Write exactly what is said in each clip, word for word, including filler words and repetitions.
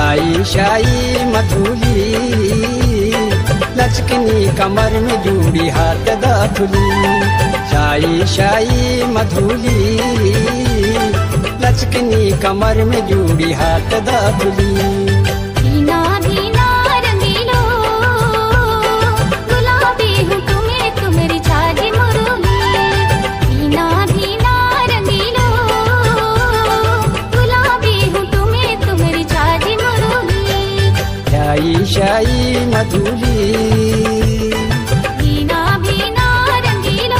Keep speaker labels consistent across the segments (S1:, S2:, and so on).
S1: शाई शाई मधुली लचकनी कमर में जूड़ी हाथ दाथुली। शाई शाई मधुली लचकनी कमर में जूड़ी हाथ दाथुली।
S2: भीना भीना रंगीलो गुलाबी हूँ तुम्हें तुम्हारी छाजी मुरुली। भीना भीना रंगीलो गुलाबी हूँ तुम्हें तुम्हारी छाजी मुरुली।
S1: शाई शाई मधुली
S2: भीना भीना रंगीलो।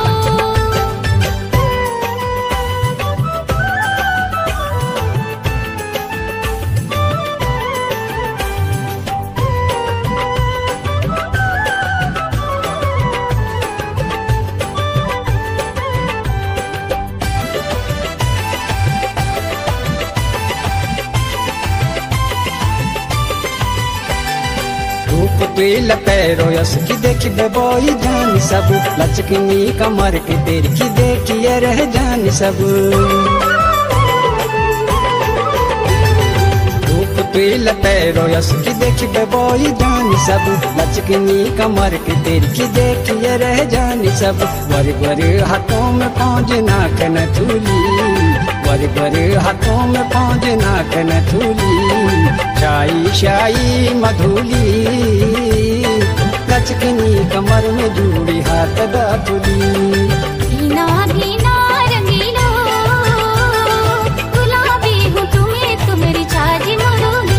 S1: धूप तुल पैरो यस की देखी बेबोई जान सब। लचकनी कमर के तेर की देखिए रह जान सब। धूप तुल पैरो यस की देखी बेबोई जान सब। लचकनी कमर के तेर की देखिए रह जान सब। वर वर हाथों में पाँच नाक न थूली। वर वर हाथों में पाँच नाक न थूली। शाई शाई मधुली लचकनी कमर में जूड़ी हाथ दाथुली।
S2: भीना भीना रंगीलो गुलाबी हूँ तुम्हें तुम्हारी छाजी मुरुली।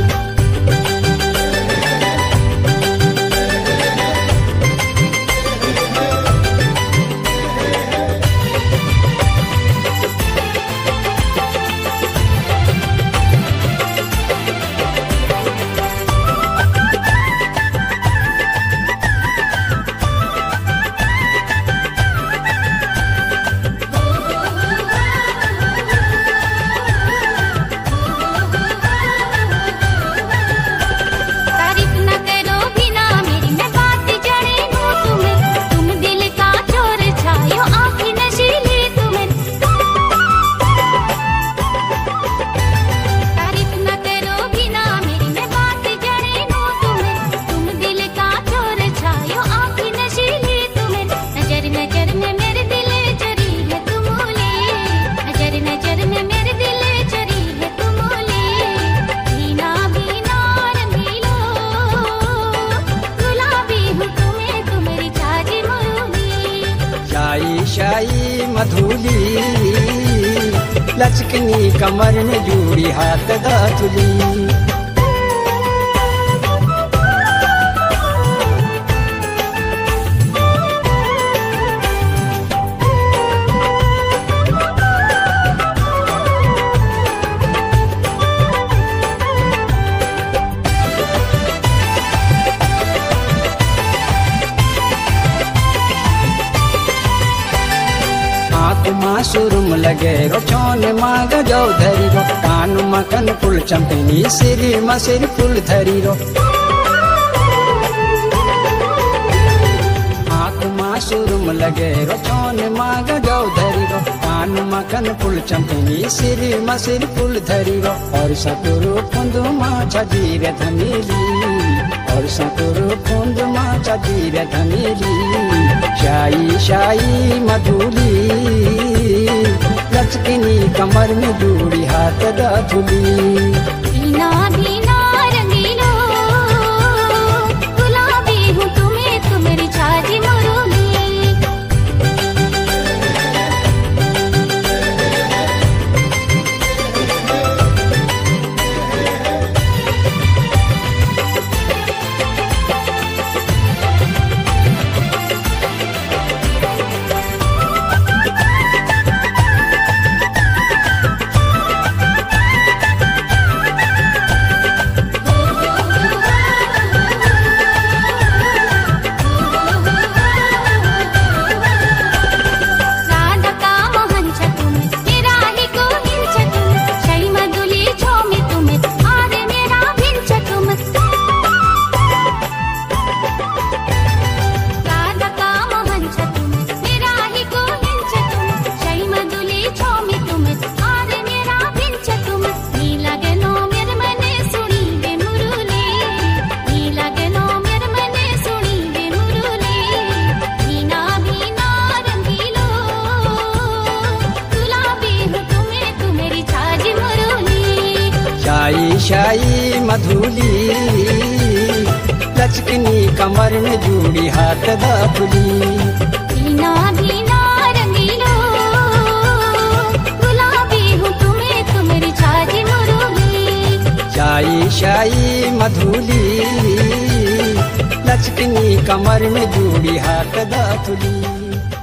S2: तारीफ न करो बिना मेरी मैं बात जड़े दूँ तुम्हें। तुम दिल का चोर छायो आँखें नशीली तुम्हें। तारीफ न करो बिना मेरी मैं बात जड़े दूँ तुम्हें। तुम दिल का चोर छायो आँखें नशीली तुम्हें। नजर नजर में मेरे दिल चरी है तुमोले। नजर नजर में मेरे दिल चरी है तुमोले। भीना भीना रंगीलो गुलाबी हूँ तुम्हें तुम्हारी छाजी मुरुली।
S1: शाई शाई मधुली लचकनी कमर में जूड़ी हाथ दाथुली। आँख माँ सुरुम लगे रो चौन माँ गजौ धरी रो। कान मकन फुल चंपनी सिरी माँ सिर फुल धरी रो। आँख माँ सुरुम लगे रो चौन माँ गजौ धरी रो। कान मकन फुल चंपनी सिरी माँ सिर फुल धरी रो। और सतुरु फुंद माँ छजीर धनीली। और सतुरु फुंद माँ छजीर धनीली। शाई शाई मधुली लचकनी कमर में जूड़ी हाथ दाथुली।
S2: भीना भीना रंगीलो गुलाबी हूँ तुम्हें तुम्हारी छाजी मुरुली।
S1: शाई शाई मधुली लचकनी कमर में जूड़ी हाथ दाखुली
S2: भीना भीना रंगीलो गुलाबी हूँ तुम्हें तुम्हारी छाजी मुरुली
S1: शाई शाई मधुली लचकनी कमर में जूड़ी हाथ दाखुली।